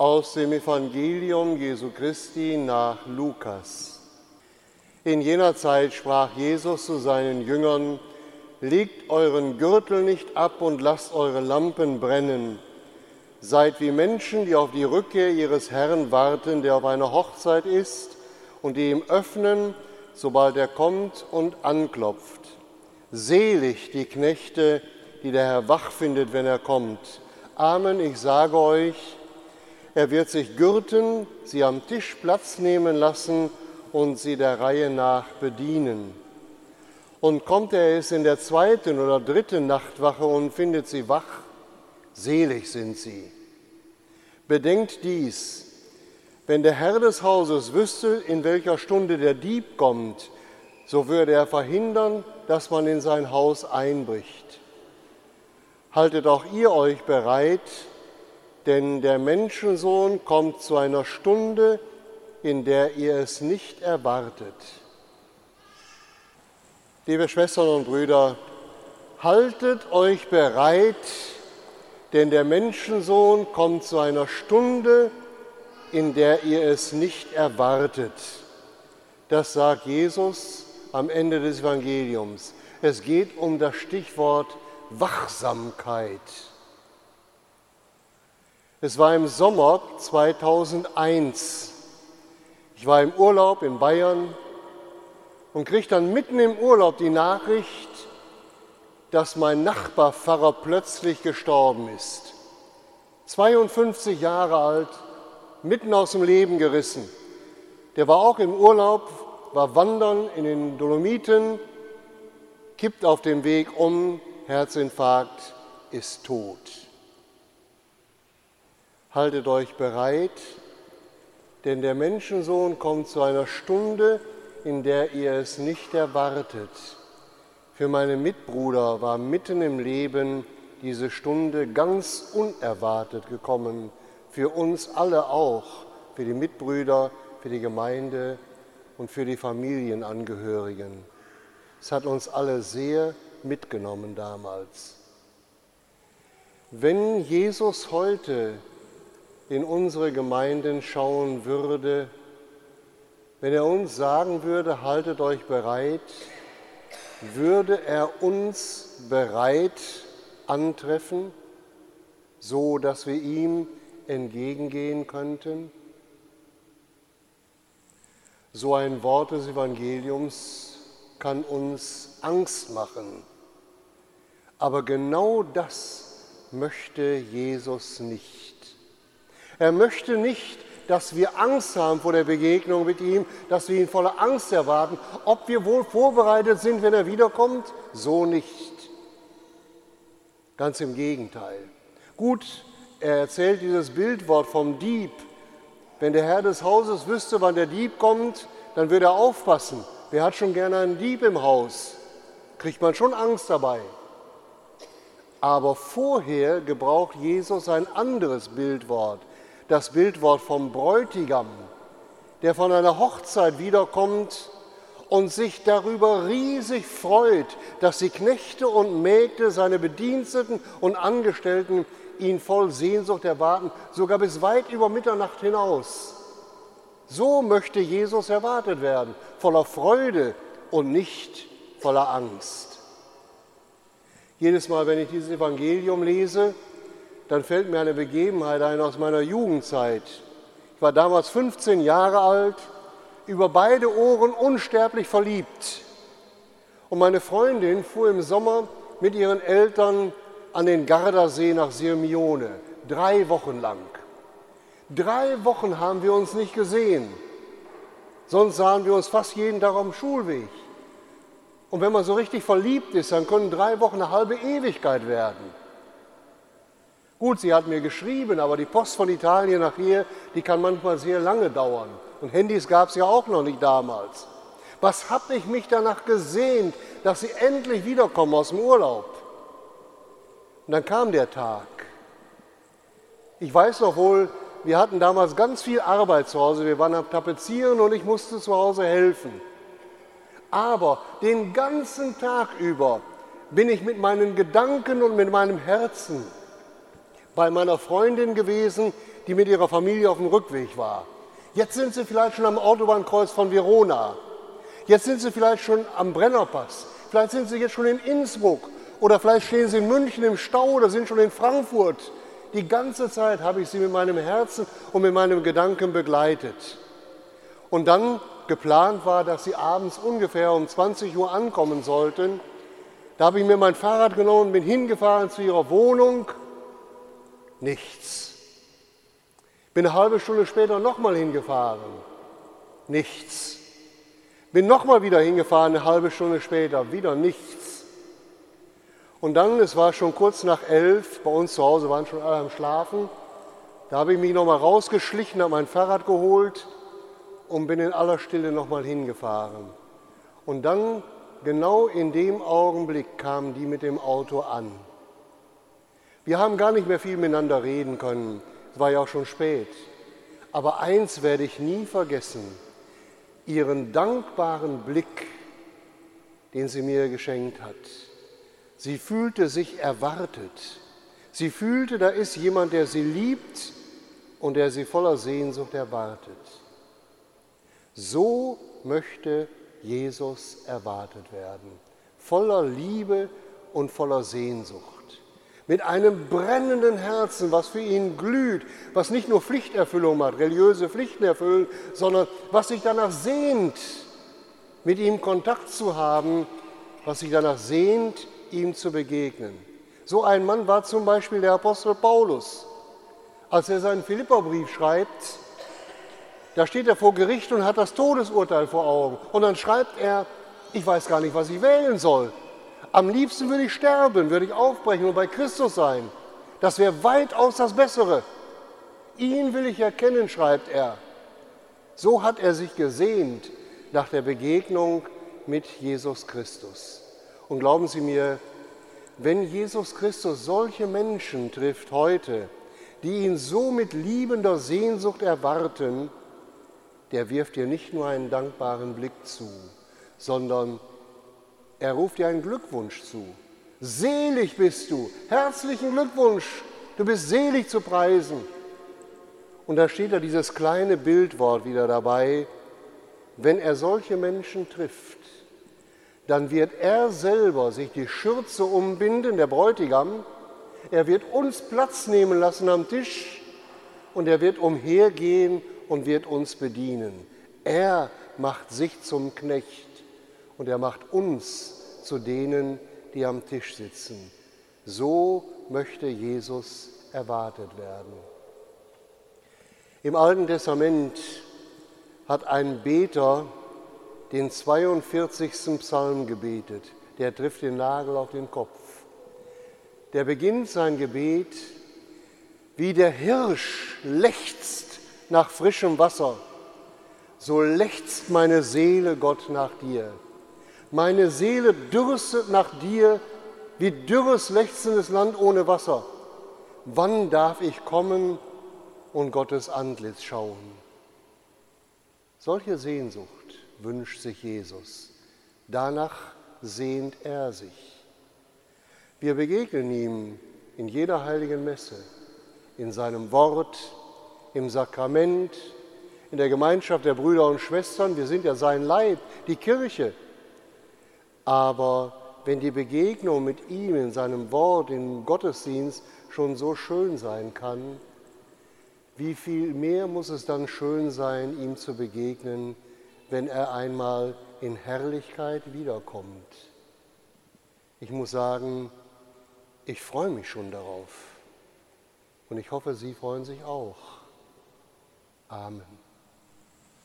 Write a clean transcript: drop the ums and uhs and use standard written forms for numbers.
Aus dem Evangelium Jesu Christi nach Lukas. In jener Zeit sprach Jesus zu seinen Jüngern: Legt euren Gürtel nicht ab und lasst eure Lampen brennen. Seid wie Menschen, die auf die Rückkehr ihres Herrn warten, der auf einer Hochzeit ist, und die ihm öffnen, sobald er kommt und anklopft. Selig die Knechte, die der Herr wach findet, wenn er kommt. Amen, ich sage euch, er wird sich gürten, sie am Tisch Platz nehmen lassen und sie der Reihe nach bedienen. Und kommt er es in der 2. oder 3. Nachtwache und findet sie wach, selig sind sie. Bedenkt dies: Wenn der Herr des Hauses wüsste, in welcher Stunde der Dieb kommt, so würde er verhindern, dass man in sein Haus einbricht. Haltet auch ihr euch bereit, denn der Menschensohn kommt zu einer Stunde, in der ihr es nicht erwartet. Liebe Schwestern und Brüder, haltet euch bereit, denn der Menschensohn kommt zu einer Stunde, in der ihr es nicht erwartet. Das sagt Jesus am Ende des Evangeliums. Es geht um das Stichwort Wachsamkeit. Es war im Sommer 2001. Ich war im Urlaub in Bayern und kriegte dann mitten im Urlaub die Nachricht, dass mein Nachbarpfarrer plötzlich gestorben ist. 52 Jahre alt, mitten aus dem Leben gerissen. Der war auch im Urlaub, war wandern in den Dolomiten, kippt auf dem Weg um, Herzinfarkt, ist tot. Haltet euch bereit, denn der Menschensohn kommt zu einer Stunde, in der ihr es nicht erwartet. Für meinen Mitbruder war mitten im Leben diese Stunde ganz unerwartet gekommen. Für uns alle auch, für die Mitbrüder, für die Gemeinde und für die Familienangehörigen. Es hat uns alle sehr mitgenommen damals. Wenn Jesus heute in unsere Gemeinden schauen würde, wenn er uns sagen würde, haltet euch bereit, würde er uns bereit antreffen, so dass wir ihm entgegengehen könnten? So ein Wort des Evangeliums kann uns Angst machen. Aber genau das möchte Jesus nicht. Er möchte nicht, dass wir Angst haben vor der Begegnung mit ihm, dass wir ihn voller Angst erwarten. Ob wir wohl vorbereitet sind, wenn er wiederkommt? So nicht. Ganz im Gegenteil. Gut, er erzählt dieses Bildwort vom Dieb. Wenn der Herr des Hauses wüsste, wann der Dieb kommt, dann würde er aufpassen. Wer hat schon gerne einen Dieb im Haus? Kriegt man schon Angst dabei. Aber vorher gebraucht Jesus ein anderes Bildwort. Das Bildwort vom Bräutigam, der von einer Hochzeit wiederkommt und sich darüber riesig freut, dass die Knechte und Mägde, seine Bediensteten und Angestellten ihn voll Sehnsucht erwarten, sogar bis weit über Mitternacht hinaus. So möchte Jesus erwartet werden, voller Freude und nicht voller Angst. Jedes Mal, wenn ich dieses Evangelium lese, dann fällt mir eine Begebenheit ein aus meiner Jugendzeit. Ich war damals 15 Jahre alt, über beide Ohren unsterblich verliebt. Und meine Freundin fuhr im Sommer mit ihren Eltern an den Gardasee nach Sirmione, 3 Wochen lang. 3 Wochen haben wir uns nicht gesehen, sonst sahen wir uns fast jeden Tag am Schulweg. Und wenn man so richtig verliebt ist, dann können 3 Wochen eine halbe Ewigkeit werden. Gut, sie hat mir geschrieben, aber die Post von Italien nachher, die kann manchmal sehr lange dauern. Und Handys gab es ja auch noch nicht damals. Was habe ich mich danach gesehnt, dass sie endlich wiederkommen aus dem Urlaub? Und dann kam der Tag. Ich weiß noch wohl, wir hatten damals ganz viel Arbeit zu Hause. Wir waren am Tapezieren und ich musste zu Hause helfen. Aber den ganzen Tag über bin ich mit meinen Gedanken und mit meinem Herzen bei meiner Freundin gewesen, die mit ihrer Familie auf dem Rückweg war. Jetzt sind sie vielleicht schon am Autobahnkreuz von Verona. Jetzt sind sie vielleicht schon am Brennerpass. Vielleicht sind sie jetzt schon in Innsbruck. Oder vielleicht stehen sie in München im Stau oder sind schon in Frankfurt. Die ganze Zeit habe ich sie mit meinem Herzen und mit meinem Gedanken begleitet. Und dann geplant war, dass sie abends ungefähr um 20 Uhr ankommen sollten. Da habe ich mir mein Fahrrad genommen und bin hingefahren zu ihrer Wohnung. Nichts. Bin eine halbe Stunde später nochmal hingefahren. Nichts. Bin nochmal wieder hingefahren, eine halbe Stunde später. Wieder nichts. Und dann, es war schon kurz nach 11, bei uns zu Hause waren schon alle am Schlafen. Da habe ich mich nochmal rausgeschlichen, habe mein Fahrrad geholt und bin in aller Stille nochmal hingefahren. Und dann, genau in dem Augenblick, kamen die mit dem Auto an. Wir haben gar nicht mehr viel miteinander reden können. Es war ja auch schon spät. Aber eins werde ich nie vergessen: ihren dankbaren Blick, den sie mir geschenkt hat. Sie fühlte sich erwartet. Sie fühlte, da ist jemand, der sie liebt und der sie voller Sehnsucht erwartet. So möchte Jesus erwartet werden. Voller Liebe und voller Sehnsucht. Mit einem brennenden Herzen, was für ihn glüht, was nicht nur Pflichterfüllung macht, religiöse Pflichten erfüllen, sondern was sich danach sehnt, mit ihm Kontakt zu haben, was sich danach sehnt, ihm zu begegnen. So ein Mann war zum Beispiel der Apostel Paulus. Als er seinen Philipperbrief schreibt, da steht er vor Gericht und hat das Todesurteil vor Augen. Und dann schreibt er, ich weiß gar nicht, was ich wählen soll. Am liebsten würde ich sterben, würde ich aufbrechen und bei Christus sein. Das wäre weitaus das Bessere. Ihn will ich erkennen, schreibt er. So hat er sich gesehnt nach der Begegnung mit Jesus Christus. Und glauben Sie mir, wenn Jesus Christus solche Menschen trifft heute, die ihn so mit liebender Sehnsucht erwarten, der wirft dir nicht nur einen dankbaren Blick zu, sondern er ruft dir einen Glückwunsch zu. Selig bist du, herzlichen Glückwunsch, du bist selig zu preisen. Und da steht da dieses kleine Bildwort wieder dabei: Wenn er solche Menschen trifft, dann wird er selber sich die Schürze umbinden, der Bräutigam. Er wird uns Platz nehmen lassen am Tisch und er wird umhergehen und wird uns bedienen. Er macht sich zum Knecht und er macht uns zu denen, die am Tisch sitzen. So möchte Jesus erwartet werden. Im Alten Testament hat ein Beter den 42. Psalm gebetet. Der trifft den Nagel auf den Kopf. Der beginnt sein Gebet: Wie der Hirsch lechzt nach frischem Wasser, so lechzt meine Seele, Gott, nach dir. Meine Seele dürstet nach dir, wie dürres, lechzendes Land ohne Wasser. Wann darf ich kommen und Gottes Antlitz schauen? Solche Sehnsucht wünscht sich Jesus. Danach sehnt er sich. Wir begegnen ihm in jeder heiligen Messe, in seinem Wort, im Sakrament, in der Gemeinschaft der Brüder und Schwestern. Wir sind ja sein Leib, die Kirche. Aber wenn die Begegnung mit ihm in seinem Wort, im Gottesdienst schon so schön sein kann, wie viel mehr muss es dann schön sein, ihm zu begegnen, wenn er einmal in Herrlichkeit wiederkommt. Ich muss sagen, ich freue mich schon darauf und ich hoffe, Sie freuen sich auch. Amen.